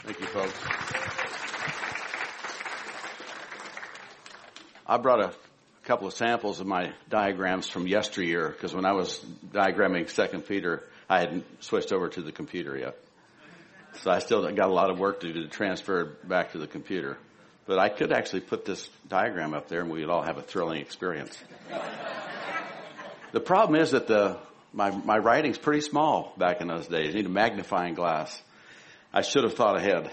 Thank you, folks. I brought a couple of samples of my diagrams from yesteryear, because when I was diagramming 2 Peter, I hadn't switched over to the computer yet. So I still got a lot of work to do to transfer it back to the computer. But I could actually put this diagram up there and we'd all have a thrilling experience. The problem is that my writing's pretty small back in those days. You need a magnifying glass. I should have thought ahead.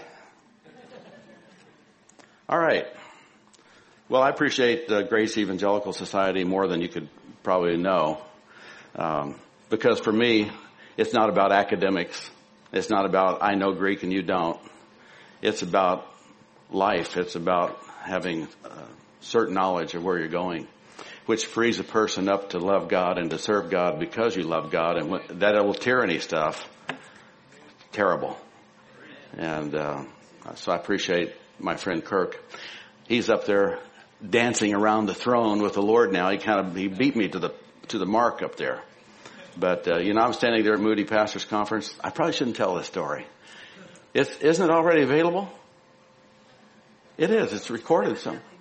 All right. Well, I appreciate the Grace Evangelical Society more than you could probably know. Because for me, it's not about academics. It's not about I know Greek and you don't. It's about life. It's about having certain knowledge of where you're going, which frees a person up to love God and to serve God because you love God. And that little tyranny stuff, terrible. And so I appreciate my friend Kirk. He's up there dancing around the throne with the Lord now. He beat me to the mark up there. But I'm standing there at Moody Pastors Conference. I probably shouldn't tell this story. Isn't it already available? It is. It's recorded.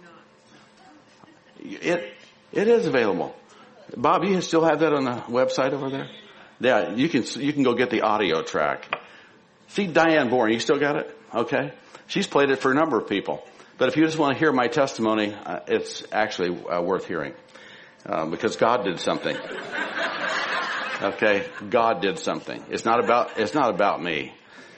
It is available. Bob, you still have that on the website over there? Yeah, you can go get the audio track. See Diane Bourne, you still got it? Okay. She's played it for a number of people. But if you just want to hear my testimony, it's actually worth hearing. Because God did something. Okay? God did something. It's not about me.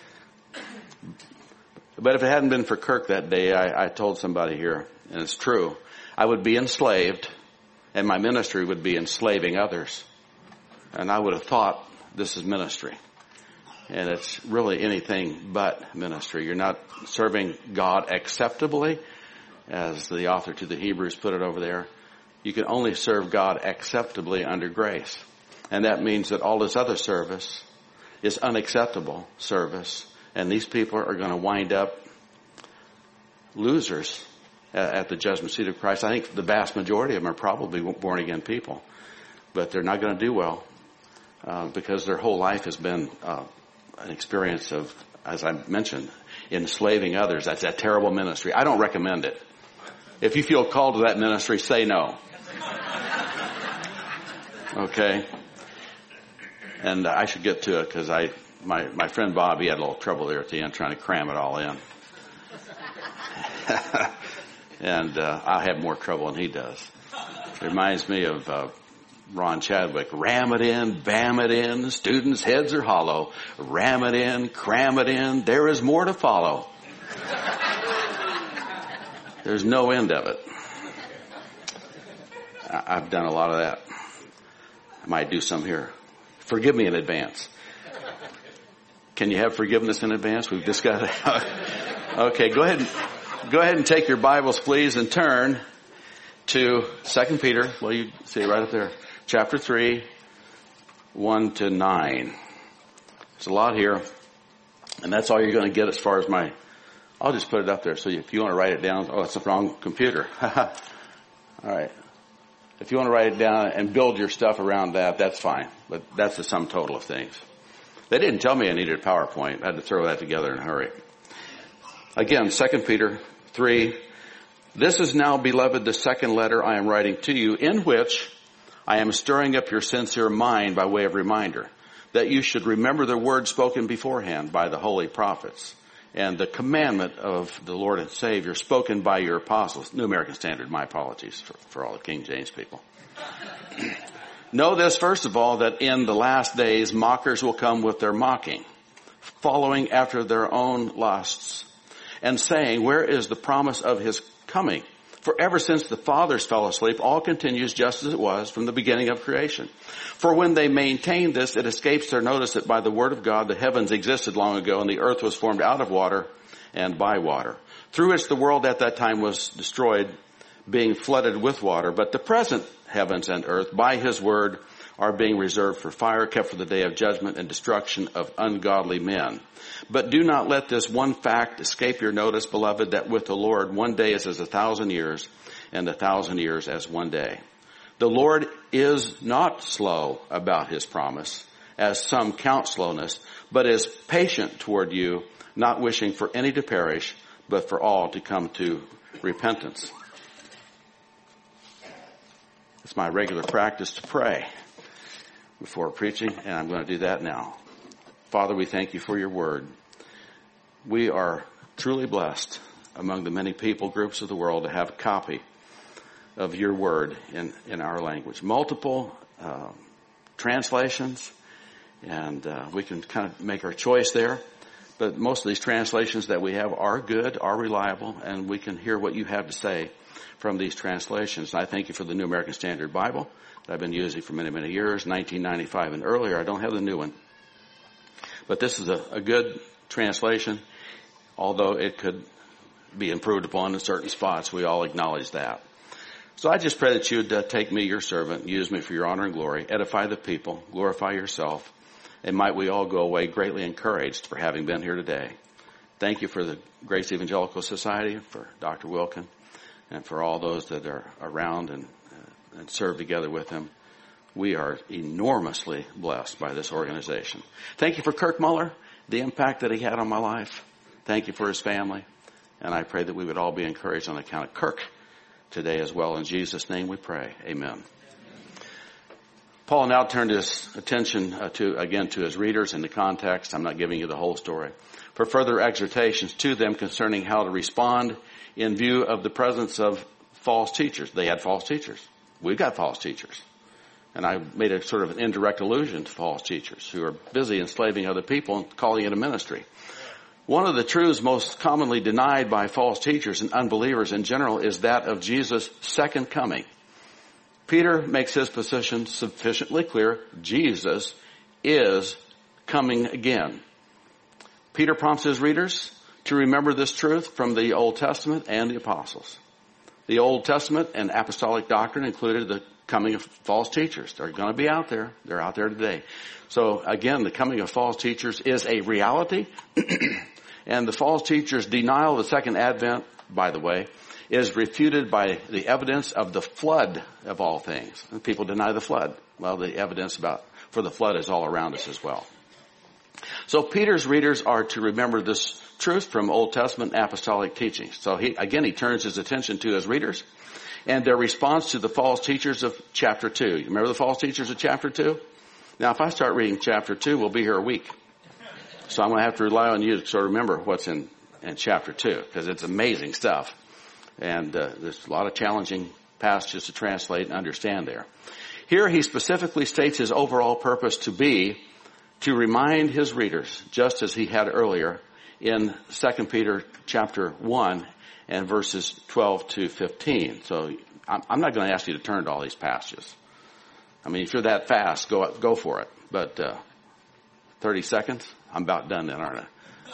But if it hadn't been for Kirk that day, I told somebody here, and it's true, I would be enslaved, and my ministry would be enslaving others. And I would have thought this is ministry. And it's really anything but ministry. You're not serving God acceptably, as the author to the Hebrews put it over there. You can only serve God acceptably under grace. And that means that all this other service is unacceptable service. And these people are going to wind up losers at the judgment seat of Christ. I think the vast majority of them are probably born again people. But they're not going to do well because their whole life has been an experience of, as I mentioned, enslaving others. That's a terrible ministry. I don't recommend it. If you feel called to that ministry, say no. Okay? And I should get to it because my friend Bob, he had a little trouble there at the end trying to cram it all in. And I have more trouble than he does. It reminds me of Ron Chadwick. Ram it in, bam it in, students' heads are hollow. Ram it in, cram it in, there is more to follow. There's no end of it. I've done a lot of that. I might do some here. Forgive me in advance. Can you have forgiveness in advance? We've just got to. Okay, go ahead and take your Bibles, please, and turn to 2 Peter. Well, you see it right up there. Chapter 3, 1 to 9. There's a lot here. And that's all you're going to get as far as I'll just put it up there. So if you want to write it down, it's the wrong computer. All right. If you want to write it down and build your stuff around that, that's fine. But that's the sum total of things. They didn't tell me I needed a PowerPoint. I had to throw that together in a hurry. Again, 2 Peter 3. This is now, beloved, the second letter I am writing to you, in which I am stirring up your sincere mind by way of reminder, that you should remember the word spoken beforehand by the holy prophets, and the commandment of the Lord and Savior spoken by your apostles. New American Standard, my apologies for all the King James people. Know this, first of all, that in the last days mockers will come with their mocking, following after their own lusts, and saying, where is the promise of his coming? For ever since the fathers fell asleep, all continues just as it was from the beginning of creation. For when they maintain this, it escapes their notice that by the word of God the heavens existed long ago, and the earth was formed out of water and by water, through which the world at that time was destroyed, being flooded with water. But the present heavens and earth, by his word, are being reserved for fire, kept for the day of judgment and destruction of ungodly men. But do not let this one fact escape your notice, beloved, that with the Lord 1 day is as 1,000 years, and 1,000 years as 1 day. The Lord is not slow about his promise, as some count slowness, but is patient toward you, not wishing for any to perish, but for all to come to repentance. It's my regular practice to pray before preaching, and I'm going to do that now. Father, we thank you for your word. We are truly blessed among the many people groups of the world to have a copy of your word in our language. Multiple translations, and we can kind of make our choice there. But most of these translations that we have are good, are reliable, and we can hear what you have to say from these translations. I thank you for the New American Standard Bible that I've been using for many, many years, 1995 and earlier. I don't have the new one. But this is a good translation, although it could be improved upon in certain spots. We all acknowledge that. So I just pray that you would take me, your servant, use me for your honor and glory, edify the people, glorify yourself, and might we all go away greatly encouraged for having been here today. Thank you for the Grace Evangelical Society, for Dr. Wilkin, and for all those that are around and serve together with him. We are enormously blessed by this organization. Thank you for Kirk Muller, the impact that he had on my life. Thank you for his family. And I pray that we would all be encouraged on account of Kirk today as well. In Jesus' name we pray. Amen. Paul now turned his attention to his readers in the context. I'm not giving you the whole story. For further exhortations to them concerning how to respond in view of the presence of false teachers. They had false teachers. We've got false teachers. And I made a sort of an indirect allusion to false teachers who are busy enslaving other people and calling it a ministry. One of the truths most commonly denied by false teachers and unbelievers in general is that of Jesus' second coming. Peter makes his position sufficiently clear. Jesus is coming again. Peter prompts his readers to remember this truth from the Old Testament and the apostles. The Old Testament and apostolic doctrine included the coming of false teachers. They're going to be out there. They're out there today. So again, the coming of false teachers is a reality. And the false teachers' denial of the second advent, by the way, is refuted by the evidence of the flood of all things. And people deny the flood. Well, the evidence for the flood is all around us as well. So Peter's readers are to remember this truth from Old Testament apostolic teachings. So he turns his attention to his readers and their response to the false teachers of chapter 2. You remember the false teachers of chapter 2? Now, if I start reading chapter 2, we'll be here a week. So I'm going to have to rely on you to sort of remember what's in chapter 2, because it's amazing stuff. And there's a lot of challenging passages to translate and understand there. Here he specifically states his overall purpose to be to remind his readers, just as he had earlier in 2 Peter chapter 1 and verses 12 to 15. So I'm not going to ask you to turn to all these passages. I mean, if you're that fast, go for it. But 30 seconds? I'm about done then, aren't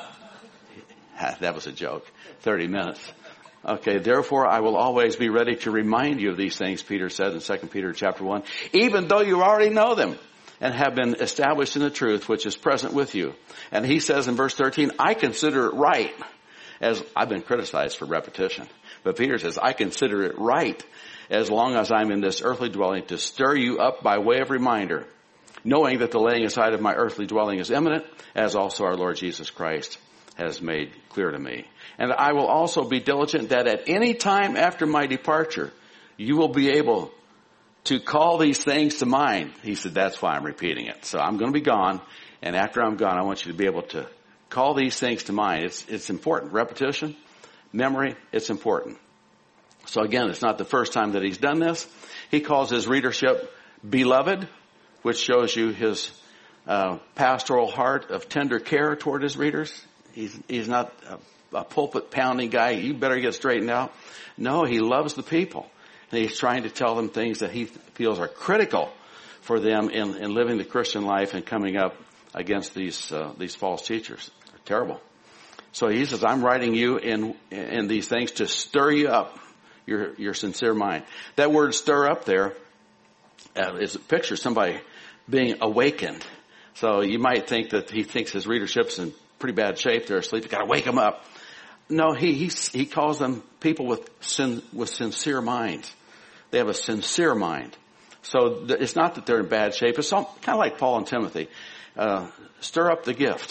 I? That was a joke. 30 minutes. Okay, therefore I will always be ready to remind you of these things, Peter said in 2 Peter chapter 1, even though you already know them and have been established in the truth which is present with you. And he says in verse 13, I consider it right, as I've been criticized for repetition, but Peter says, I consider it right as long as I'm in this earthly dwelling to stir you up by way of reminder, knowing that the laying aside of my earthly dwelling is imminent, as also our Lord Jesus Christ has made clear to me. And I will also be diligent that at any time after my departure, you will be able to call these things to mind. He said, that's why I'm repeating it. So I'm going to be gone, and after I'm gone, I want you to be able to call these things to mind. It's important. Repetition, memory, it's important. So again, it's not the first time that he's done this. He calls his readership beloved, which shows you his pastoral heart of tender care toward his readers. He's not a pulpit pounding guy. You better get straightened out. No, he loves the people. And he's trying to tell them things that he feels are critical for them in living the Christian life and coming up against these false teachers. They're terrible. So he says, I'm writing you in these things to stir you up, your sincere mind. That word stir up there is a picture of somebody being awakened. So you might think that he thinks his readership's in pretty bad shape. They're asleep. You got to wake them up. No, he calls them people with sincere minds. They have a sincere mind. So it's not that they're in bad shape. It's kind of like Paul and Timothy. Stir up the gift.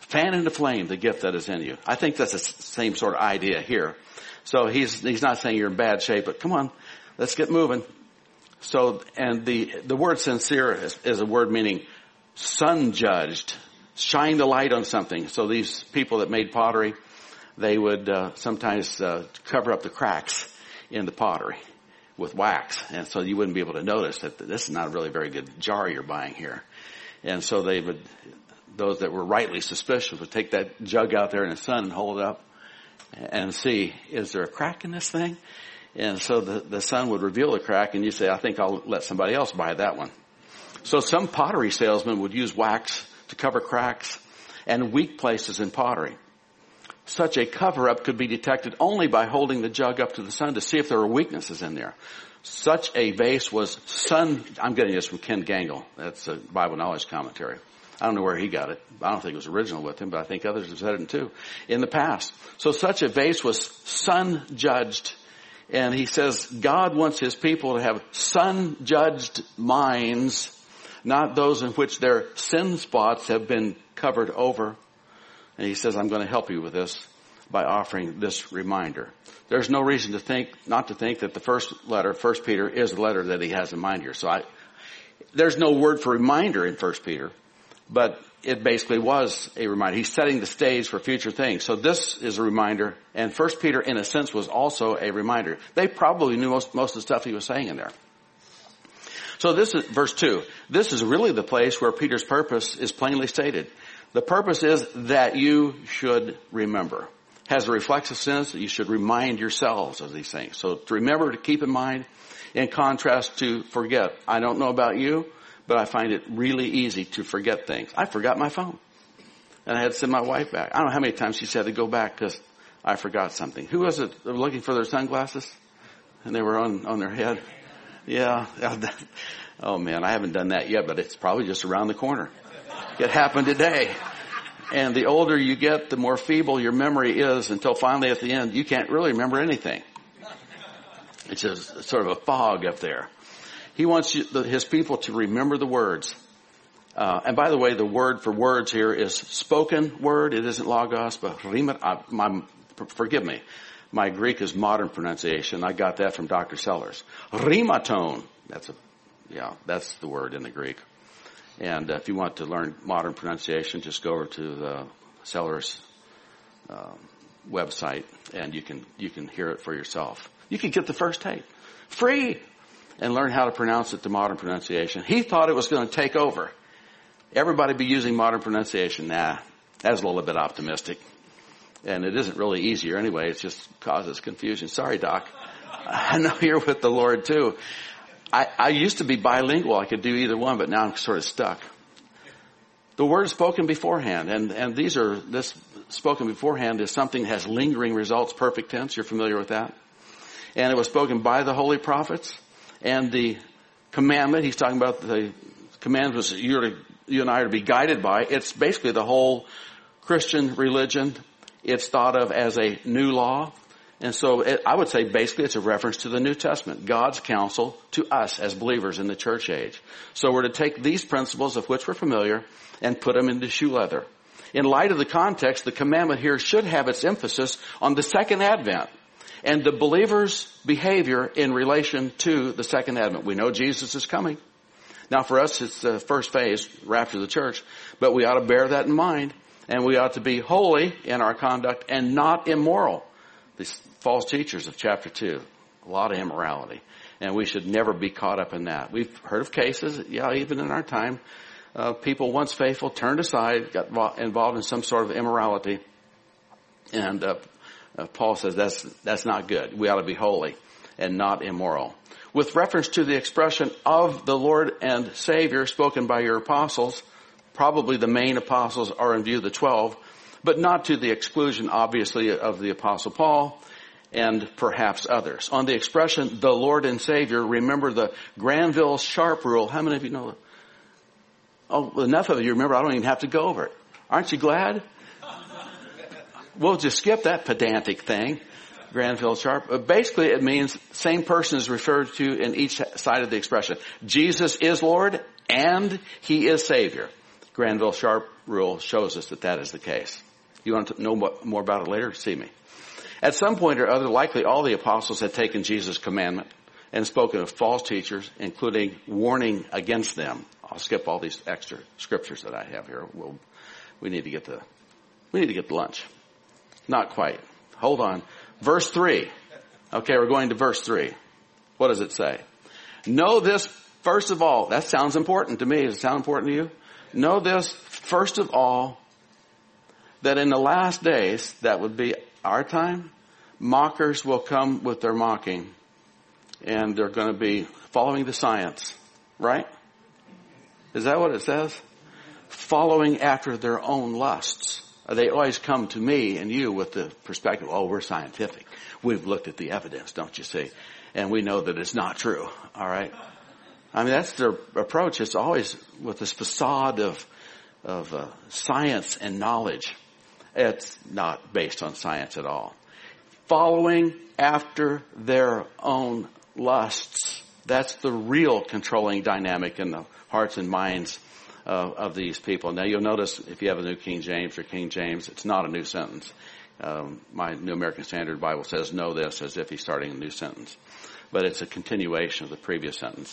Fan into flame the gift that is in you. I think that's the same sort of idea here. So he's not saying you're in bad shape, but come on, let's get moving. So, and the word sincere is a word meaning sun-judged. Shine the light on something. So these people that made pottery, they would sometimes cover up the cracks in the pottery with wax. And so you wouldn't be able to notice that this is not a really very good jar you're buying here. And so those that were rightly suspicious would take that jug out there in the sun and hold it up and see, is there a crack in this thing? And so the sun would reveal the crack, and you say, I think I'll let somebody else buy that one. So some pottery salesmen would use wax to cover cracks and weak places in pottery. Such a cover-up could be detected only by holding the jug up to the sun to see if there were weaknesses in there. Such a vase was I'm getting this from Ken Gangle. That's a Bible knowledge commentary. I don't know where he got it. I don't think it was original with him, but I think others have said it too in the past. So such a vase was sun-judged. And he says God wants his people to have sun-judged minds, not those in which their sin spots have been covered over. And he says, I'm going to help you with this by offering this reminder. There's no reason not to think that the first letter, 1 Peter, is the letter that he has in mind here. So there's no word for reminder in 1 Peter, but it basically was a reminder. He's setting the stage for future things. So this is a reminder, and 1 Peter, in a sense, was also a reminder. They probably knew most of the stuff he was saying in there. So this is verse 2. This is really the place where Peter's purpose is plainly stated. The purpose is that you should remember. Has a reflexive sense that you should remind yourselves of these things. So to remember, to keep in mind, in contrast to forget. I don't know about you, but I find it really easy to forget things. I forgot my phone. And I had to send my wife back. I don't know how many times she said to go back because I forgot something. Who was it looking for their sunglasses? And they were on their head. Yeah. Oh man, I haven't done that yet, but it's probably just around the corner. It happened today. And the older you get, the more feeble your memory is until finally at the end, you can't really remember anything. It's just sort of a fog up there. He wants his people to remember the words. And by the way, the word for words here is spoken word. It isn't logos, but forgive me. My Greek is modern pronunciation. I got that from Dr. Sellers. Rhematon. That's the word in the Greek. And if you want to learn modern pronunciation, just go over to the Sellers website, and you can hear it for yourself. You can get the first tape free and learn how to pronounce it to modern pronunciation. He thought it was going to take over. Everybody be using modern pronunciation. Nah, that's a little bit optimistic. And it isn't really easier anyway. It just causes confusion. Sorry, Doc. I know you're with the Lord too. I used to be bilingual. I could do either one, but now I'm sort of stuck. The word is spoken beforehand, and this spoken beforehand is something that has lingering results, perfect tense. You're familiar with that? And it was spoken by the holy prophets. And the commandment, he's talking about the commandment was you and I are to be guided by. It's basically the whole Christian religion. It's thought of as a new law. And so I would say basically it's a reference to the New Testament, God's counsel to us as believers in the church age. So we're to take these principles of which we're familiar and put them into shoe leather. In light of the context, the commandment here should have its emphasis on the second advent and the believer's behavior in relation to the second advent. We know Jesus is coming. Now for us, it's the first phase, rapture of the church, but we ought to bear that in mind, and we ought to be holy in our conduct and not immoral. These false teachers of chapter 2, a lot of immorality, and we should never be caught up in that. We've heard of cases, even in our time, people once faithful turned aside, got involved in some sort of immorality, and Paul says that's not good. We ought to be holy and not immoral. With reference to the expression of the Lord and Savior spoken by your apostles, probably the main apostles are in view, the 12, but not to the exclusion, obviously, of the Apostle Paul and perhaps others. On the expression, the Lord and Savior, remember the Granville-Sharp rule. How many of you know that? Oh, enough of you remember. I don't even have to go over it. Aren't you glad? We'll just skip that pedantic thing, Granville-Sharp. Basically, it means same person is referred to in each side of the expression. Jesus is Lord and He is Savior. Granville Sharp rule shows us that that is the case. You want to know more about it later? See me. At some point or other, likely all the apostles had taken Jesus' commandment and spoken of false teachers, including warning against them. I'll skip all these extra scriptures that I have here. We need to get to lunch. Not quite. Hold on. Verse 3. Okay, we're going to verse 3. What does it say? Know this, first of all. That sounds important to me. Does it sound important to you? Know this, first of all, that in the last days, that would be our time, mockers will come with their mocking. And they're going to be following the science. Right? Is that what it says? Following after their own lusts. They always come to me and you with the perspective, oh, we're scientific. We've looked at the evidence, don't you see? And we know that it's not true. All right? I mean, that's their approach. It's always with this facade of science and knowledge. It's not based on science at all. Following after their own lusts. That's the real controlling dynamic in the hearts and minds of these people. Now you'll notice if you have a New King James or King James, it's not a new sentence. My New American Standard Bible says know this as if he's starting a new sentence. But it's a continuation of the previous sentence.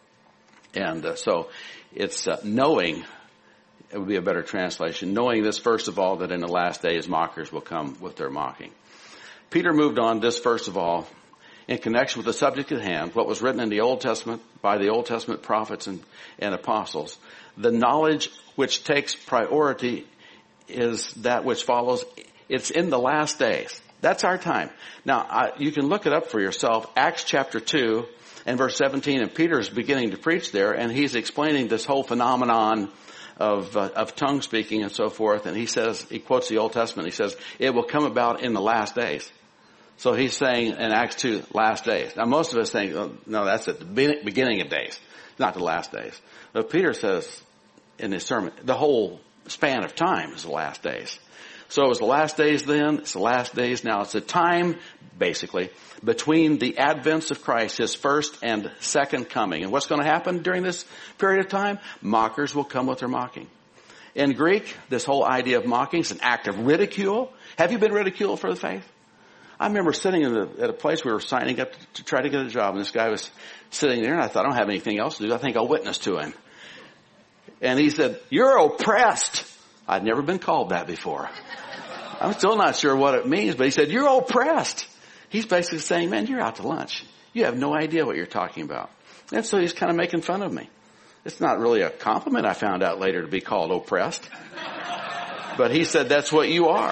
And so it's knowing, it would be a better translation, knowing this first of all that in the last days mockers will come with their mocking. Peter moved on this first of all in connection with the subject at hand, what was written in the Old Testament by the Old Testament prophets and apostles. The knowledge which takes priority is that which follows. It's in the last days. That's our time. Now, you can look it up for yourself. Acts chapter 2 and verse 17, and Peter's beginning to preach there, and he's explaining this whole phenomenon of tongue speaking and so forth. And he says, he quotes the Old Testament. He says, it will come about in the last days. So he's saying in Acts 2, last days. Now most of us think, oh, no, that's at the beginning of days, not the last days. But Peter says in his sermon, the whole span of time is the last days. So it was the last days then, it's the last days now. It's a time, basically, between the advents of Christ, his first and second coming. And what's going to happen during this period of time? Mockers will come with their mocking. In Greek, this whole idea of mocking is an act of ridicule. Have you been ridiculed for the faith? I remember sitting at a place we were signing up to try to get a job, and this guy was sitting there, and I thought, I don't have anything else to do. I think I'll witness to him. And he said, you're oppressed. I'd never been called that before. I'm still not sure what it means, but he said, you're oppressed. He's basically saying, man, you're out to lunch. You have no idea what you're talking about. And so he's kind of making fun of me. It's not really a compliment, I found out later, to be called oppressed. But he said, that's what you are.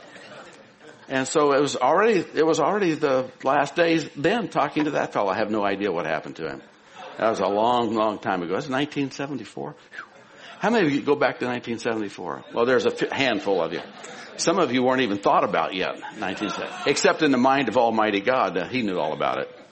And so it was already the last days then talking to that fellow. I have no idea what happened to him. That was a long, long time ago. That's 1974. How many of you go back to 1974? Well, there's a handful of you. Some of you weren't even thought about yet, 1970, except in the mind of Almighty God. He knew all about it.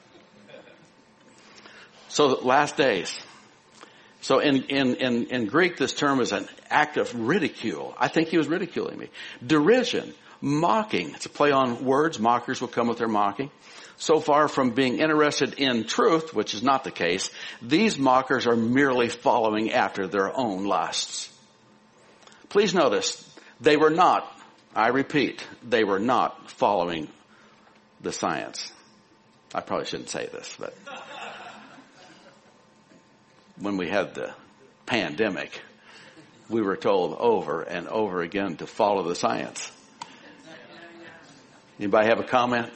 So last days. So in Greek, this term is an act of ridicule. I think he was ridiculing me. Derision, mocking. It's a play on words. Mockers will come with their mocking. So far from being interested in truth, which is not the case, these mockers are merely following after their own lusts. Please notice, they were not, I repeat, they were not following the science. I probably shouldn't say this, but when we had the pandemic, we were told over and over again to follow the science. Anybody have a comment?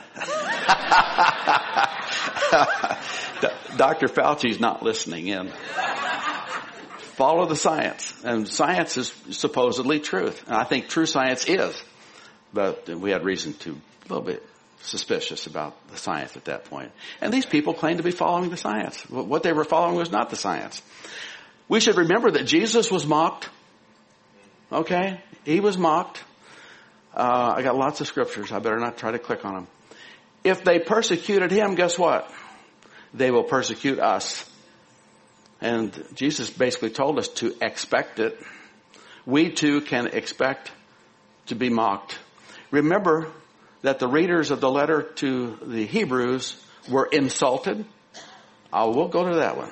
Dr. Fauci's not listening in. Follow the science. And science is supposedly truth. And I think true science is. But we had reason to a little bit suspicious about the science at that point. And these people claim to be following the science. What they were following was not the science. We should remember that Jesus was mocked. Okay? He was mocked. I got lots of scriptures. I better not try to click on them. If they persecuted him, guess what? They will persecute us. And Jesus basically told us to expect it. We too can expect to be mocked. Remember that the readers of the letter to the Hebrews were insulted. We'll go to that one.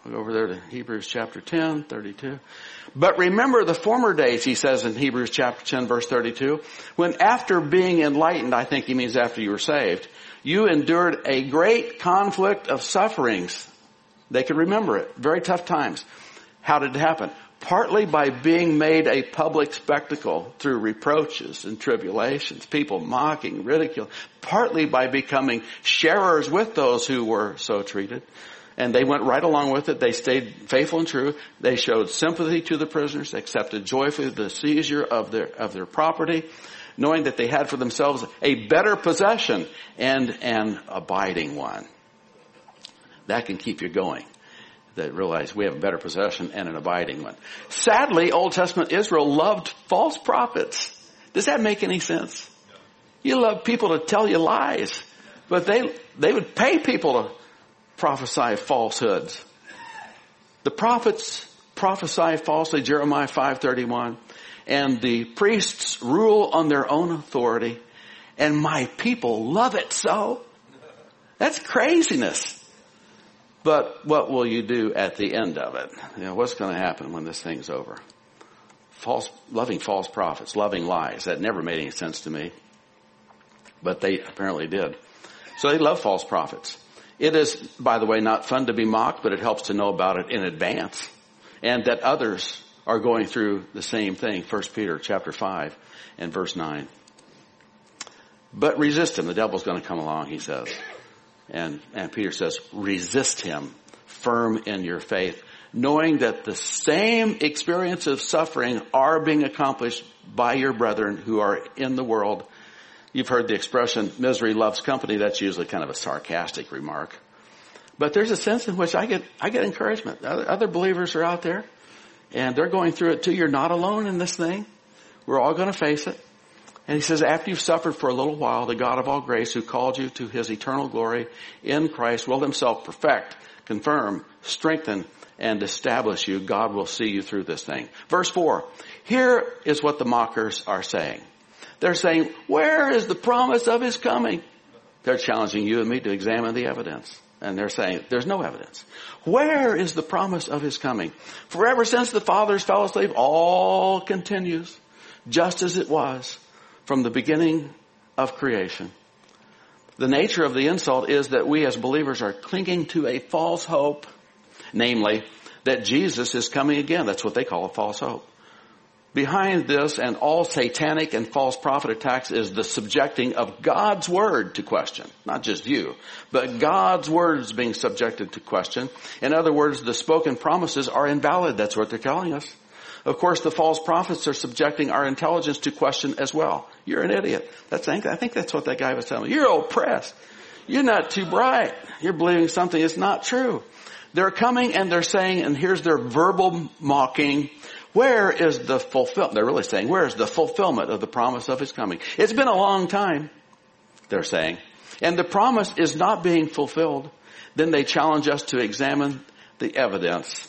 I'll go over there to Hebrews chapter 10, 32. But remember the former days, he says in Hebrews chapter 10, verse 32, when after being enlightened, I think he means after you were saved, you endured a great conflict of sufferings. They could remember it. Very tough times. How did it happen? Partly by being made a public spectacle through reproaches and tribulations, people mocking, ridicule. Partly by becoming sharers with those who were so treated. And they went right along with it. They stayed faithful and true. They showed sympathy to the prisoners. They accepted joyfully the seizure of their property, knowing that they had for themselves a better possession and an abiding one. That can keep you going. That realize we have a better possession and an abiding one. Sadly, Old Testament Israel loved false prophets. Does that make any sense? You love people to tell you lies, but they would pay people to prophesy falsehoods. The prophets prophesy falsely, Jeremiah 5:31, and the priests rule on their own authority, and my people love it so. That's craziness. But what will you do at the end of it? You know, what's going to happen when this thing's over? Loving false prophets, loving lies. That never made any sense to me. But they apparently did. So they love false prophets. It is, by the way, not fun to be mocked, but it helps to know about it in advance. And that others are going through the same thing. 1 Peter chapter 5 and verse 9. But resist him. The devil's going to come along, he says. And Peter says, resist him, firm in your faith, knowing that the same experience of suffering are being accomplished by your brethren who are in the world. You've heard the expression, misery loves company. That's usually kind of a sarcastic remark. But there's a sense in which I get encouragement. Other believers are out there, and they're going through it too. You're not alone in this thing. We're all going to face it. And he says, after you've suffered for a little while, the God of all grace who called you to his eternal glory in Christ will himself perfect, confirm, strengthen, and establish you. God will see you through this thing. Verse 4, here is what the mockers are saying. They're saying, where is the promise of his coming? They're challenging you and me to examine the evidence. And they're saying, there's no evidence. Where is the promise of his coming? For ever since the fathers fell asleep, all continues just as it was from the beginning of creation. The nature of the insult is that we as believers are clinging to a false hope, namely that Jesus is coming again. That's what they call a false hope. Behind this and all satanic and false prophet attacks is the subjecting of God's word to question. Not just you, but God's words being subjected to question. In other words, the spoken promises are invalid. That's what they're telling us. Of course, the false prophets are subjecting our intelligence to question as well. You're an idiot. I think that's what that guy was telling me. You're oppressed. You're not too bright. You're believing something that's not true. They're coming and they're saying, and here's their verbal mocking, where is the fulfillment? They're really saying, where is the fulfillment of the promise of his coming? It's been a long time, they're saying, and the promise is not being fulfilled. Then they challenge us to examine the evidence.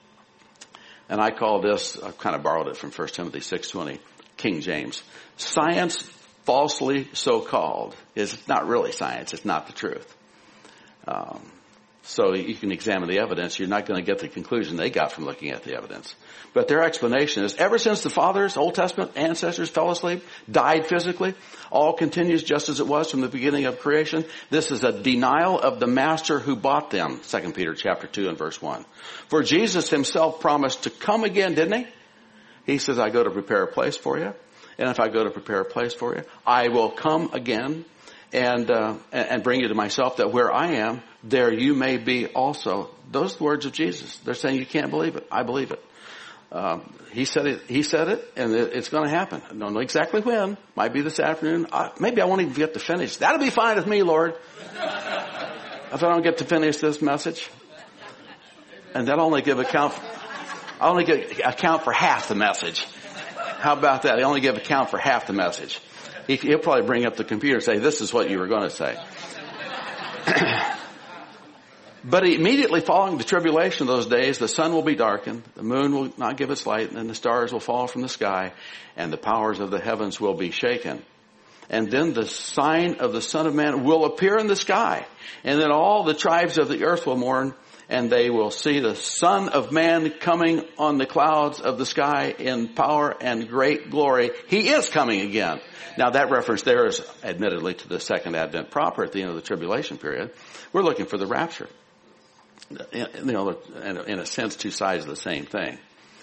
And I call this, I've kind of borrowed it from 1 Timothy 6:20, King James. Science falsely so called is not really science. It's not the truth. So you can examine the evidence. You're not going to get the conclusion they got from looking at the evidence. But their explanation is, ever since the fathers, Old Testament ancestors fell asleep, died physically, all continues just as it was from the beginning of creation. This is a denial of the master who bought them, 2 Peter chapter 2 and verse 1. For Jesus himself promised to come again, didn't he? He says, I go to prepare a place for you. And if I go to prepare a place for you, I will come again and bring you to myself, that where I am, there you may be also. Those are the words of Jesus. They're saying you can't believe it. I believe it. He said it, and it's going to happen. I don't know exactly when. Might be this afternoon. Maybe I won't even get to finish. That'll be fine with me, Lord. If I don't get to finish this message. And I'll only give account for half the message. How about that? I only give account for half the message. He'll probably bring up the computer and say, this is what you were going to say. But immediately following the tribulation of those days, the sun will be darkened, the moon will not give its light, and the stars will fall from the sky, and the powers of the heavens will be shaken. And then the sign of the Son of Man will appear in the sky, and then all the tribes of the earth will mourn, and they will see the Son of Man coming on the clouds of the sky in power and great glory. He is coming again. Now that reference there is admittedly to the second advent proper at the end of the tribulation period. We're looking for the rapture. In a sense, two sides of the same thing.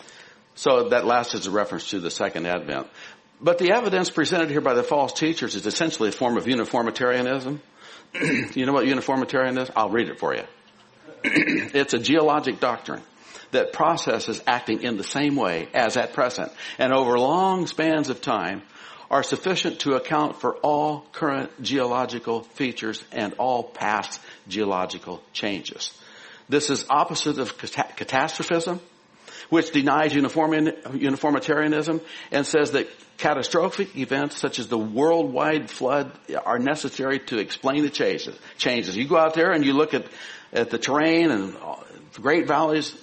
So that last is a reference to the second advent. But the evidence presented here by the false teachers is essentially a form of uniformitarianism. You know what uniformitarianism is? I'll read it for you. It's a geologic doctrine that processes acting in the same way as at present and over long spans of time are sufficient to account for all current geological features and all past geological changes. This is opposite of catastrophism, which denies uniformitarianism and says that catastrophic events such as the worldwide flood are necessary to explain the changes. You go out there and you look at the terrain and the Great Valleys,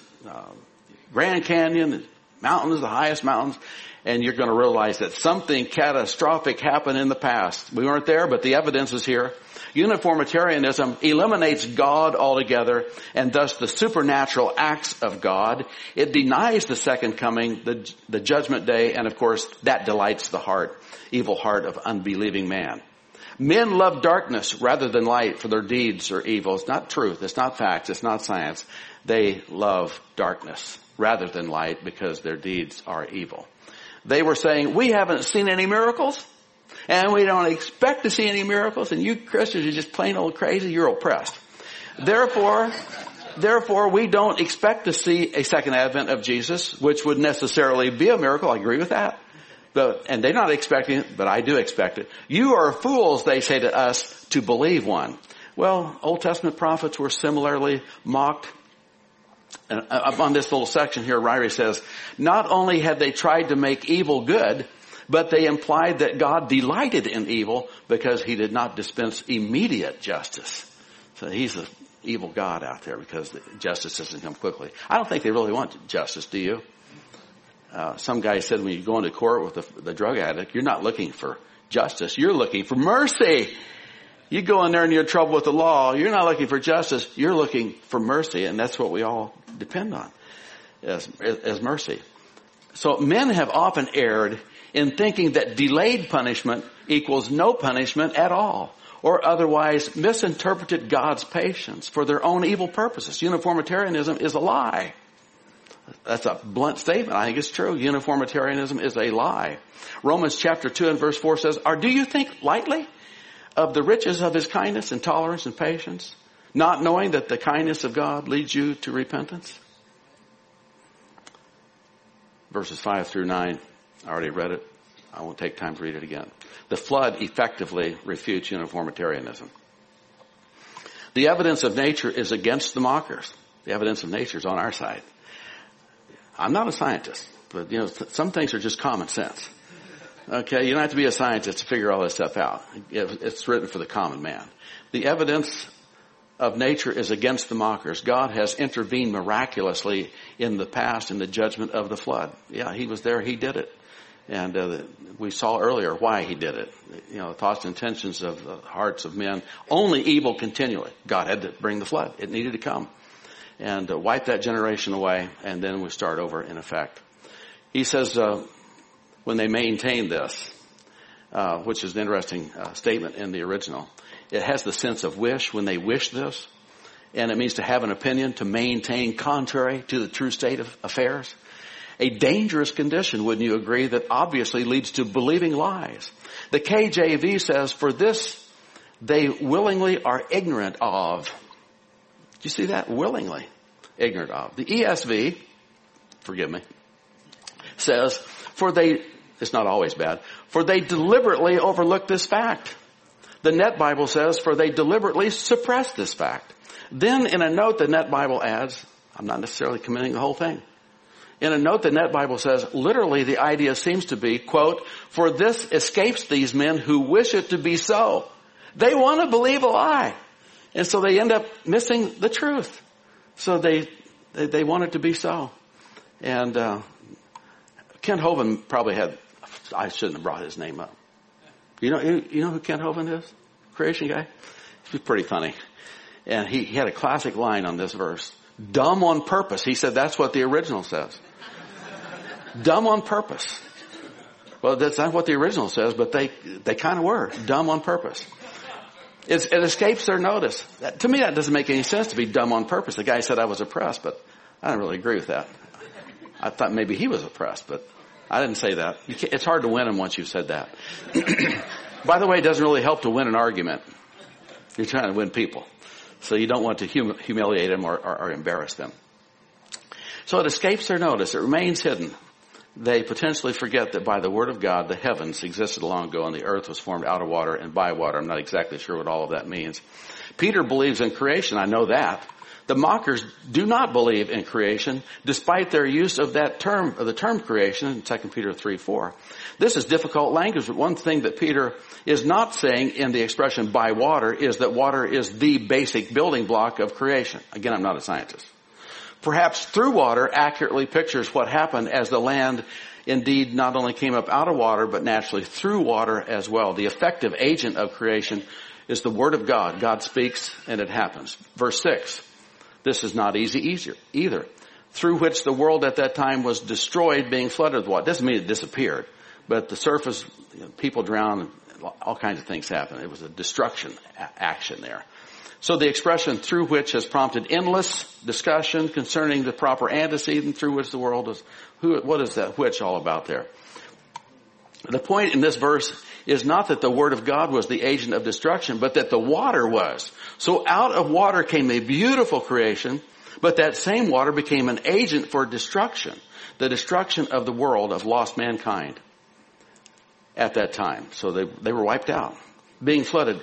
Grand Canyon, mountains, the highest mountains, and you're going to realize that something catastrophic happened in the past. We weren't there, but the evidence is here. Uniformitarianism eliminates God altogether and thus the supernatural acts of God. It denies the second coming, the judgment day, and of course that delights the evil heart of unbelieving man. Men love darkness rather than light, for their deeds are evil. It's not truth, it's not facts, it's not science. They love darkness rather than light because their deeds are evil. They were saying, we haven't seen any miracles. And we don't expect to see any miracles, and you Christians are just plain old crazy, you're oppressed. Therefore, we don't expect to see a second advent of Jesus, which would necessarily be a miracle. I agree with that. And they're not expecting it, but I do expect it. You are fools, they say to us, to believe one. Well, Old Testament prophets were similarly mocked. And up on this little section here, Ryrie says, not only had they tried to make evil good, but they implied that God delighted in evil because he did not dispense immediate justice. So he's an evil God out there because justice doesn't come quickly. I don't think they really want justice, do you? Some guy said when you go into court with the drug addict, you're not looking for justice, you're looking for mercy. You go in there and you're in trouble with the law, you're not looking for justice, you're looking for mercy, and that's what we all depend on as mercy. So men have often erred in thinking that delayed punishment equals no punishment at all, or otherwise misinterpreted God's patience for their own evil purposes. Uniformitarianism is a lie. That's a blunt statement. I think it's true. Uniformitarianism is a lie. Romans chapter 2 and verse 4 says, do you think lightly of the riches of his kindness and tolerance and patience, not knowing that the kindness of God leads you to repentance? Verses 5 through 9. I already read it. I won't take time to read it again. The flood effectively refutes uniformitarianism. The evidence of nature is against the mockers. The evidence of nature is on our side. I'm not a scientist, but some things are just common sense. Okay, you don't have to be a scientist to figure all this stuff out. It's written for the common man. The evidence of nature is against the mockers. God has intervened miraculously in the past in the judgment of the flood. Yeah, he was there. He did it. And we saw earlier why he did it. Thoughts and intentions of the hearts of men. Only evil continually. God had to bring the flood. It needed to come. And wipe that generation away. And then we start over in effect. He says when they maintain this, which is an interesting statement in the original. It has the sense of wish when they wish this. And it means to have an opinion, to maintain contrary to the true state of affairs. A dangerous condition, wouldn't you agree, that obviously leads to believing lies. The KJV says, for this they willingly are ignorant of. Do you see that? Willingly ignorant of. The ESV, forgive me, says, it's not always bad, for they deliberately overlook this fact. The Net Bible says, for they deliberately suppress this fact. Then in a note, the Net Bible adds, I'm not necessarily commenting the whole thing. In a note, the Net Bible says, literally the idea seems to be, quote, for this escapes these men who wish it to be so. They want to believe a lie. And so they end up missing the truth. So they want it to be so. And Kent Hovind probably I shouldn't have brought his name up. You know who Kent Hovind is? Creation guy? He's pretty funny. And he had a classic line on this verse. Dumb on purpose. He said that's what the original says. Dumb on purpose. Well, that's not what the original says, but they kind of were. Dumb on purpose. It escapes their notice. To me, that doesn't make any sense to be dumb on purpose. The guy said I was oppressed, but I don't really agree with that. I thought maybe he was oppressed, but I didn't say that. It's hard to win him once you've said that. By the way, it doesn't really help to win an argument. You're trying to win people. So you don't want to humiliate them or embarrass them. So it escapes their notice. It remains hidden. They potentially forget that by the word of God, the heavens existed long ago and the earth was formed out of water and by water. I'm not exactly sure what all of that means. Peter believes in creation. I know that. The mockers do not believe in creation, despite their use of the term creation in 2 Peter 3:4. This is difficult language, but one thing that Peter is not saying in the expression by water is that water is the basic building block of creation. Again, I'm not a scientist. Perhaps through water accurately pictures what happened as the land indeed not only came up out of water, but naturally through water as well. The effective agent of creation is the word of God. God speaks and it happens. Verse 6, this is not easy either. Through which the world at that time was destroyed, being flooded with water. Doesn't mean it disappeared, but the surface, people drowned, all kinds of things happened. It was a destruction action there. So the expression through which has prompted endless discussion concerning the proper antecedent through which the world is. What is that which all about there? The point in this verse is not that the word of God was the agent of destruction, but that the water was. So out of water came a beautiful creation, but that same water became an agent for destruction. The destruction of the world, of lost mankind at that time. So they were wiped out, being flooded.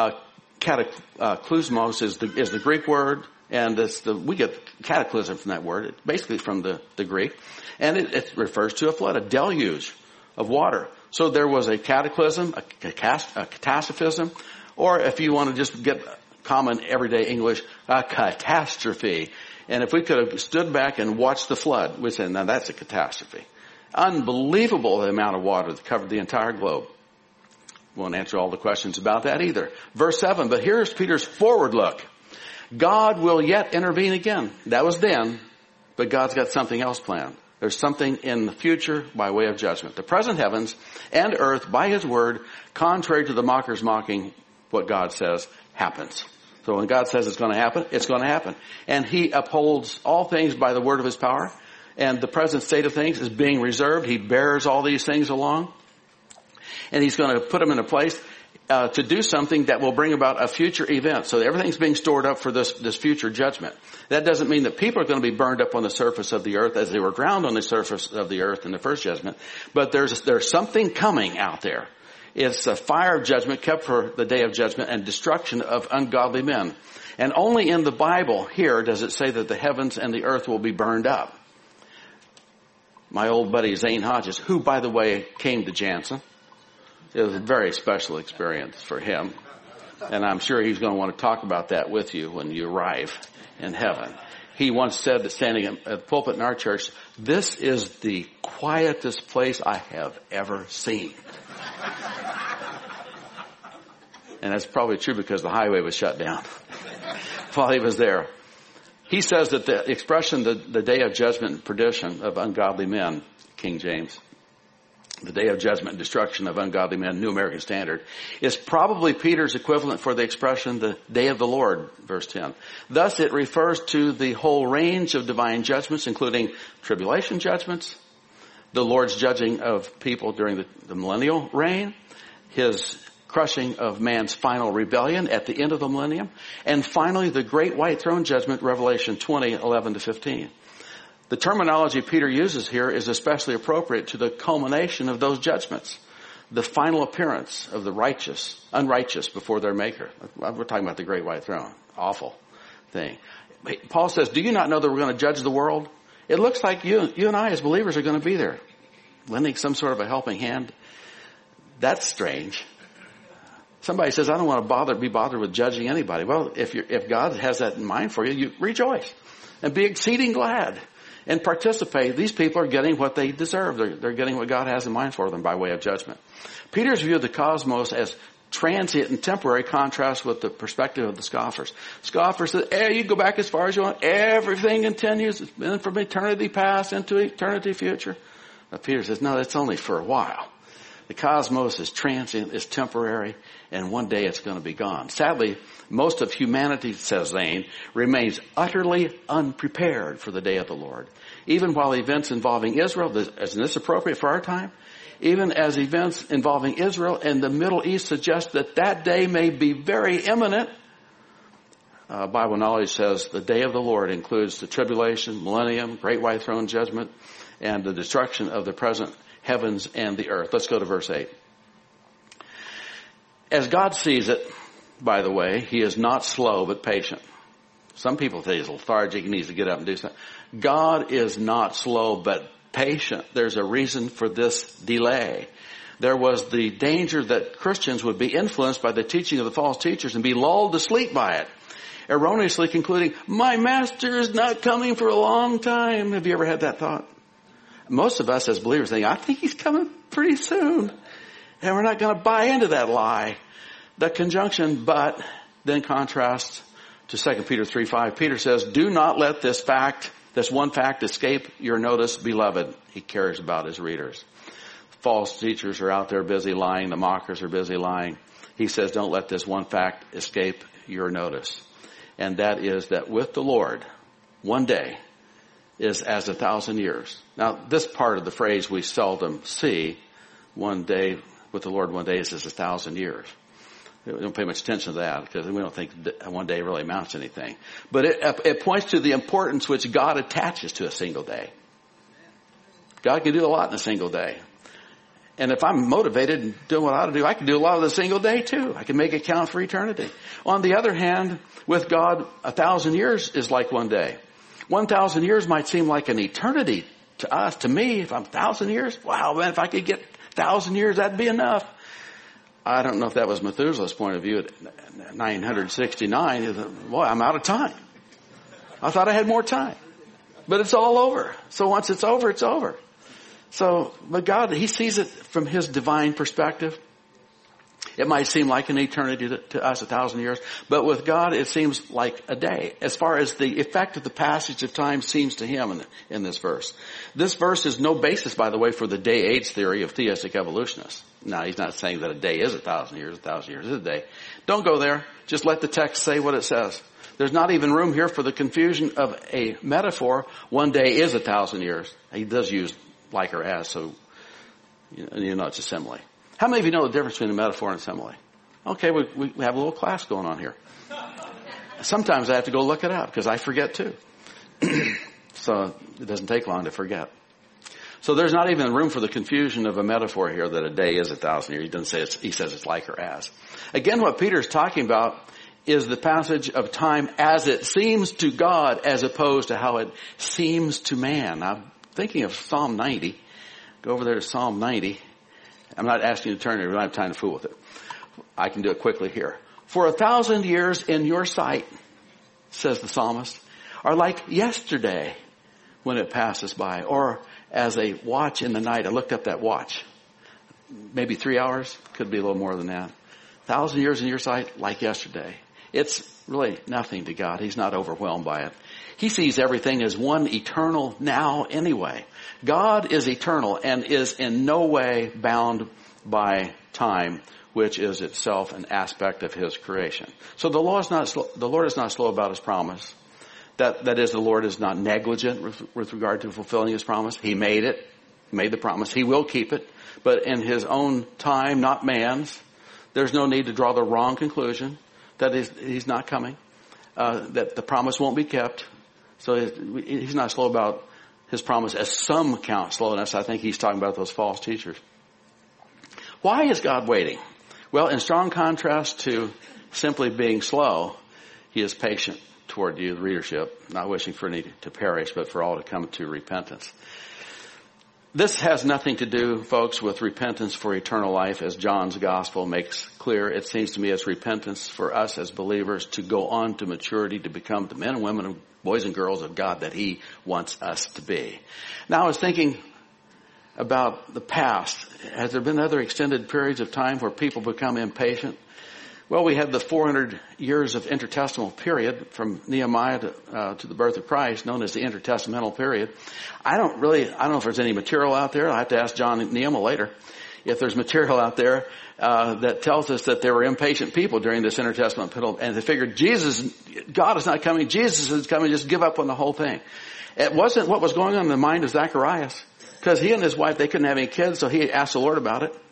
Cataclysmos is the Greek word, and we get cataclysm from that word. It's basically from the Greek, and it refers to a flood, a deluge of water. So there was a cataclysm, a catastrophism, or if you want to just get common everyday English, a catastrophe. And if we could have stood back and watched the flood, we'd say, now that's a catastrophe. Unbelievable the amount of water that covered the entire globe. Won't answer all the questions about that either. Verse 7, but here's Peter's forward look. God will yet intervene again. That was then, but God's got something else planned. There's something in the future by way of judgment. The present heavens and earth, by his word, contrary to the mockers mocking what God says, happens. So when God says it's going to happen, it's going to happen. And he upholds all things by the word of his power. And the present state of things is being reserved. He bears all these things along. And he's going to put them in a place to do something that will bring about a future event. So everything's being stored up for this future judgment. That doesn't mean that people are going to be burned up on the surface of the earth as they were drowned on the surface of the earth in the first judgment. But there's something coming out there. It's a fire of judgment kept for the day of judgment and destruction of ungodly men. And only in the Bible here does it say that the heavens and the earth will be burned up. My old buddy Zane Hodges, who by the way came to Jansen, it was a very special experience for him. And I'm sure he's going to want to talk about that with you when you arrive in heaven. He once said that standing at the pulpit in our church, this is the quietest place I have ever seen. And that's probably true because the highway was shut down while he was there. He says that the expression, the day of judgment and perdition of ungodly men, King James, the day of judgment and destruction of ungodly men, New American Standard, is probably Peter's equivalent for the expression, the day of the Lord, verse 10. Thus, it refers to the whole range of divine judgments, including tribulation judgments, the Lord's judging of people during the millennial reign, his crushing of man's final rebellion at the end of the millennium, and finally, the great white throne judgment, Revelation 20:11-15. The terminology Peter uses here is especially appropriate to the culmination of those judgments. The final appearance of the unrighteous before their maker. We're talking about the great white throne. Awful thing. Paul says, do you not know that we're going to judge the world? It looks like you and I as believers are going to be there, lending some sort of a helping hand. That's strange. Somebody says, I don't want to be bothered with judging anybody. Well, if God has that in mind for you, you rejoice and be exceeding glad. And participate. These people are getting what they deserve. They're getting what God has in mind for them by way of judgment. Peter's view of the cosmos as transient and temporary contrast with the perspective of the scoffers. Scoffers said, hey, you go back as far as you want. Everything continues. It's been from eternity past into eternity future. But Peter says, no, it's only for a while. The cosmos is transient, is temporary, and one day it's going to be gone. Sadly, most of humanity, says Zane, remains utterly unprepared for the day of the Lord. Even while events involving Israel, isn't this appropriate for our time? Even as events involving Israel and the Middle East suggest that day may be very imminent, Bible knowledge says the day of the Lord includes the tribulation, millennium, great white throne judgment, and the destruction of the present heavens and the earth. Let's go to verse 8. As God sees it, by the way, he is not slow but patient. Some people say he's lethargic, he needs to get up and do something. God is not slow but patient. There's a reason for this delay. There was the danger that Christians would be influenced by the teaching of the false teachers and be lulled to sleep by it, erroneously concluding, my master is not coming for a long time. Have you ever had that thought? Most of us as believers think, I think he's coming pretty soon. And we're not going to buy into that lie. The conjunction, but, then contrasts to 2 Peter 3:5. Peter says, do not let this one fact escape your notice, beloved. He cares about his readers. False teachers are out there busy lying. The mockers are busy lying. He says, don't let this one fact escape your notice. And that is that with the Lord, one day is as 1,000 years. Now, this part of the phrase we seldom see. One day with the Lord, one day is as 1,000 years. We don't pay much attention to that because we don't think one day really amounts to anything. But it points to the importance which God attaches to a single day. God can do a lot in a single day. And if I'm motivated and doing what I ought to do, I can do a lot of the single day too. I can make it count for eternity. On the other hand, with God, 1,000 years is like one day. 1,000 years might seem like an eternity to us, to me. If I'm 1,000 years, wow, man, if I could get 1,000 years, that'd be enough. I don't know if that was Methuselah's point of view at 969. Boy, I'm out of time. I thought I had more time. But it's all over. So once it's over, it's over. So, but God, he sees it from his divine perspective. It might seem like an eternity to us, 1,000 years. But with God, it seems like a day. As far as the effect of the passage of time seems to him in this verse. This verse is no basis, by the way, for the day-age theory of theistic evolutionists. Now, he's not saying that a day is 1,000 years, 1,000 years is a day. Don't go there. Just let the text say what it says. There's not even room here for the confusion of a metaphor. One day is 1,000 years. He does use like or as, so you know it's a simile. How many of you know the difference between a metaphor and a simile? Okay, we have a little class going on here. Sometimes I have to go look it up because I forget too. So it doesn't take long to forget. So there's not even room for the confusion of a metaphor here that a day is 1,000 years. He doesn't say he says it's like or as. Again, what Peter's talking about is the passage of time as it seems to God as opposed to how it seems to man. I'm thinking of Psalm 90. Go over there to Psalm 90. I'm not asking you to turn it. We don't have time to fool with it. I can do it quickly here. For 1,000 years in your sight, says the psalmist, are like yesterday when it passes by, or as a watch in the night. I looked up that watch. Maybe 3 hours. Could be a little more than that. 1,000 years in your sight, like yesterday. It's really nothing to God. He's not overwhelmed by it. He sees everything as one eternal now anyway. God is eternal and is in no way bound by time, which is itself an aspect of his creation. So the Lord is not slow about his promise. That is, the Lord is not negligent with regard to fulfilling his promise. He made the promise. He will keep it, but in his own time, not man's. There's no need to draw the wrong conclusion that he's not coming, that the promise won't be kept. So he's not slow about his promise as some count slowness. I think he's talking about those false teachers. Why is God waiting? Well, in strong contrast to simply being slow, he is patient toward you, the readership, not wishing for any to perish, but for all to come to repentance. This has nothing to do, folks, with repentance for eternal life, as John's gospel makes clear. It seems to me it's repentance for us as believers to go on to maturity, to become the men and women and boys and girls of God that he wants us to be. Now, I was thinking about the past. Has there been other extended periods of time where people become impatient? Well, we had the 400 years of intertestamental period from Nehemiah to the birth of Christ, known as the intertestamental period. I don't know if there's any material out there. I'll have to ask John Neema later if there's material out there that tells us that there were impatient people during this intertestamental period, and they figured God is not coming, Jesus is coming, just give up on the whole thing. It wasn't what was going on in the mind of Zacharias, because he and his wife, they couldn't have any kids, so he asked the Lord about it,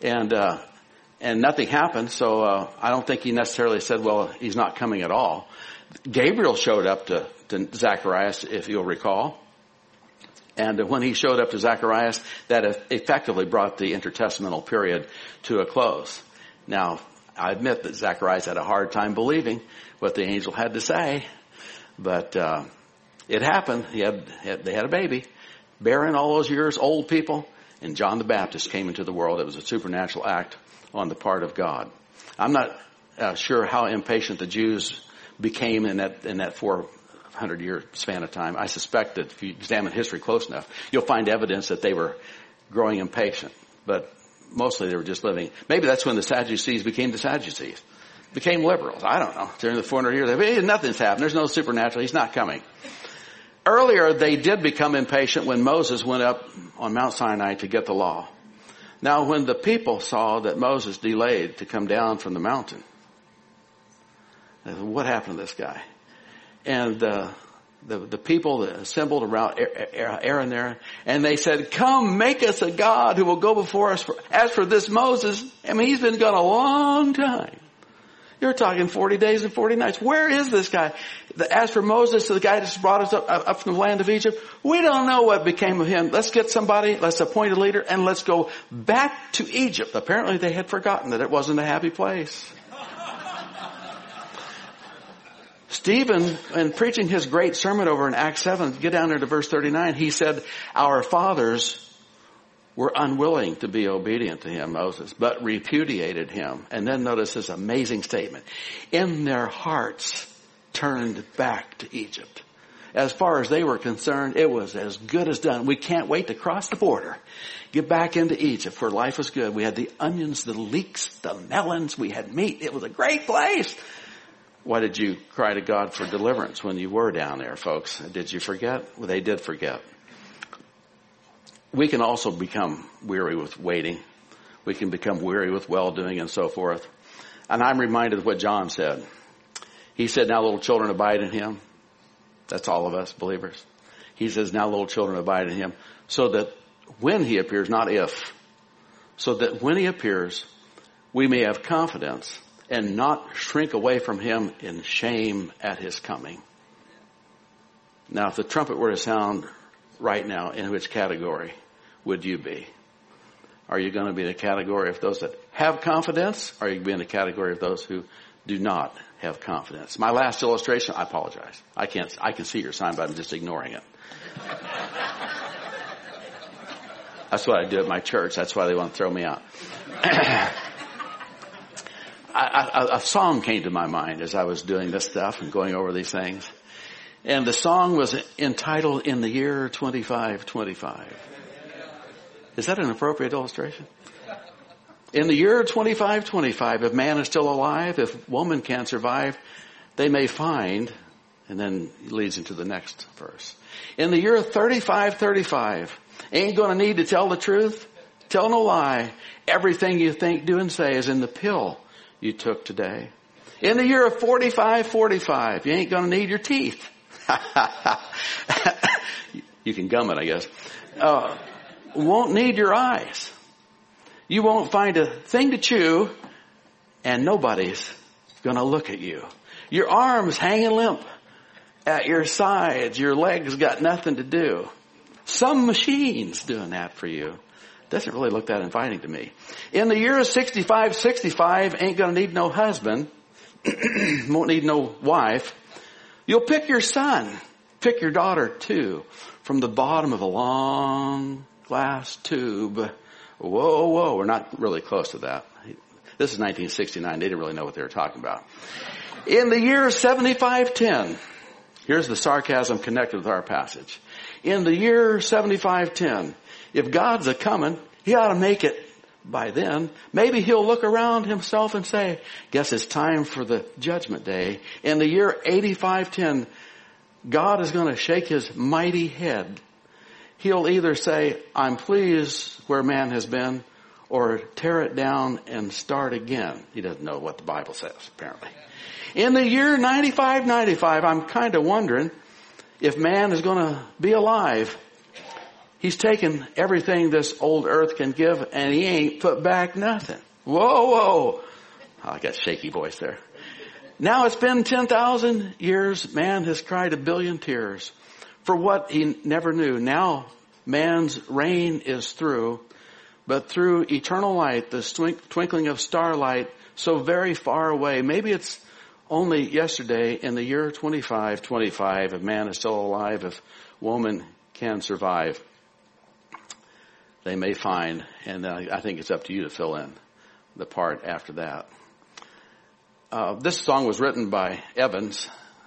and nothing happened. So I don't think he necessarily said, well, he's not coming at all. Gabriel showed up to Zacharias, if you'll recall. And when he showed up to Zacharias, that effectively brought the intertestamental period to a close. Now, I admit that Zacharias had a hard time believing what the angel had to say, but it happened. They had a baby, barren all those years, old people, and John the Baptist came into the world. It was a supernatural act on the part of God. I'm not sure how impatient the Jews became in that 400-year span of time. I suspect that if you examine history close enough, you'll find evidence that they were growing impatient. But mostly they were just living. Maybe that's when the Sadducees became the Sadducees. Became liberals. I don't know. During the 400 years, nothing's happened. There's no supernatural. He's not coming. Earlier, they did become impatient when Moses went up on Mount Sinai to get the law. Now, when the people saw that Moses delayed to come down from the mountain, they said, what happened to this guy? And the people assembled around Aaron there, and they said, come, make us a God who will go before us. As for this Moses, he's been gone a long time. You're talking 40 days and 40 nights. Where is this guy? As for Moses, the guy that brought us up from the land of Egypt, we don't know what became of him. Let's get somebody, let's appoint a leader, and let's go back to Egypt. Apparently they had forgotten that it wasn't a happy place. Stephen, in preaching his great sermon over in Acts 7, get down there to verse 39, he said, our fathers were unwilling to be obedient to him, Moses, but repudiated him. And then notice this amazing statement. In their hearts turned back to Egypt. As far as they were concerned, it was as good as done. We can't wait to cross the border. Get back into Egypt where life was good. We had the onions, the leeks, the melons. We had meat. It was a great place. Why did you cry to God for deliverance when you were down there, folks? Did you forget? Well, they did forget. We can also become weary with waiting. We can become weary with well-doing and so forth. And I'm reminded of what John said. He said, now little children abide in him. That's all of us believers. He says, now little children abide in him, so that when he appears, not if, so that when he appears, we may have confidence and not shrink away from him in shame at his coming. Now, if the trumpet were to sound right now, in which category would you be? Are you going to be in the category of those that have confidence? Or are you going to be in the category of those who do not have confidence? My last illustration, I apologize. I can see your sign, but I'm just ignoring it. That's what I do at my church. That's why they want to throw me out. A song came to my mind as I was doing this stuff and going over these things. And the song was entitled, In the Year 2525. Is that an appropriate illustration? In the year 2525, if man is still alive, if woman can survive, they may find, and then it leads into the next verse. In the year 3535, ain't going to need to tell the truth, tell no lie. Everything you think, do, and say is in the pill you took today. In the year of 4545, you ain't going to need your teeth. You can gum it, I guess. Won't need your eyes. You won't find a thing to chew, and nobody's going to look at you. Your arms hanging limp at your sides. Your legs got nothing to do. Some machine's doing that for you. Doesn't really look that inviting to me. In the year of 6565, ain't going to need no husband. Won't need no wife. You'll pick your son. Pick your daughter too. From the bottom of a long glass tube. Whoa, we're not really close to that. This is 1969. They didn't really know what they were talking about. In the year 7510, here's the sarcasm connected with our passage. in the year 7510. If God's a coming, he ought to make it by then. Maybe he'll look around himself and say, guess it's time for the judgment day. In the year 8510, God is going to shake his mighty head. He'll either say, I'm pleased where man has been, or tear it down and start again. He doesn't know what the Bible says, apparently. In the year 9595, I'm kind of wondering if man is going to be alive. He's taken everything this old earth can give, and he ain't put back nothing. Whoa, whoa. Oh, I got a shaky voice there. Now it's been 10,000 years. Man has cried 1 billion tears for what he never knew. Now man's reign is through, but through eternal light, the twinkling of starlight, so very far away. Maybe it's only yesterday in the year 2525, if man is still alive, if woman can survive, they may find, and I think it's up to you to fill in the part after that. This song was written by Evans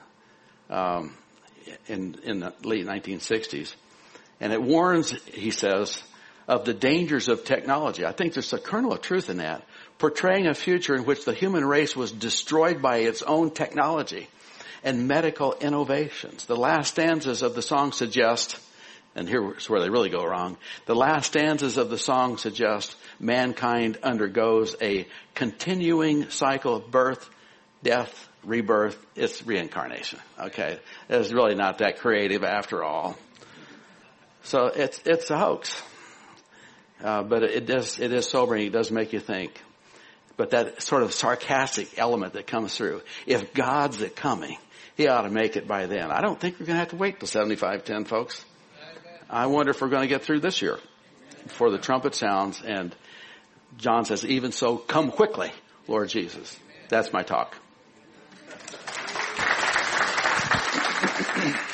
in the late 1960s, and it warns, he says, of the dangers of technology. I think there's a kernel of truth in that, portraying a future in which the human race was destroyed by its own technology and medical innovations. The last stanzas of the song suggest, and here's where they really go wrong, the last stanzas of the song suggest mankind undergoes a continuing cycle of birth, death, rebirth. It's reincarnation. Okay. It's really not that creative after all. So it's a hoax. But it is sobering. It does make you think. But that sort of sarcastic element that comes through. If God's coming, he ought to make it by then. I don't think we're going to have to wait till 7510, folks. I wonder if we're going to get through this year before the trumpet sounds. And John says, even so, come quickly, Lord Jesus. That's my talk.